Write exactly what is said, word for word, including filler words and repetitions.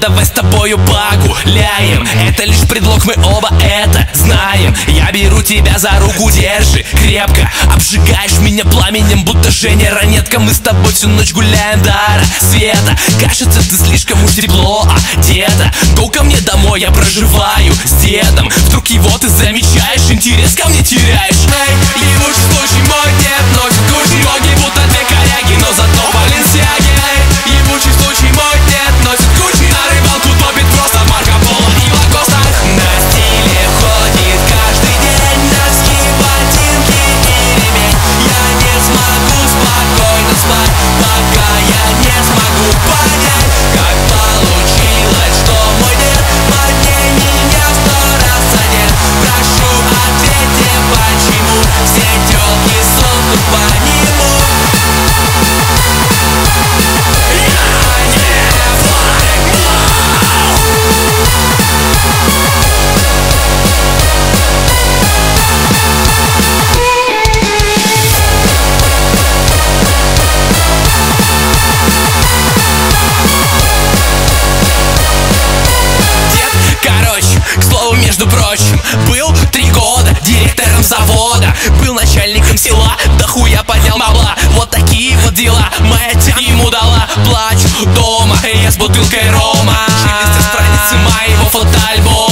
давай с тобою погуляем. Это лишь предлог, мы оба это знаем. Я беру тебя за руку, держи крепко. Обжигаешь меня пламенем, будто Женя Ранетка. Мы с тобой всю ночь гуляем до рассвета. Кажется, ты слишком уж тепло одета. Go ко мне домой, я проживаю с дедом. Вдруг его ты замечаешь, интерес ко мне теряешь. Эй, ебучий случай мой дед носит Гуччи. Ноги будто две коряги, но зато Баленсиаги. Эй, ебучий случай мой дед носит Гуччи. На рыбалку топит просто Марко Поло и Лагоста. На стиле ходит каждый день, носки, ботинки и ремень. Я не смогу спокойно спать, пока я не смогу понять, как получилось, что мой дед по ней меня сто раз задет. Прошу, ответьте, почему все тёлки сохнут по нему. К слову, между прочим, был три года директором завода, был начальником села, да хуя поднял бабла. Вот такие вот дела моя тя ему дала. Плачу дома, я с бутылкой рома, шелестят страницы моего фотоальбома.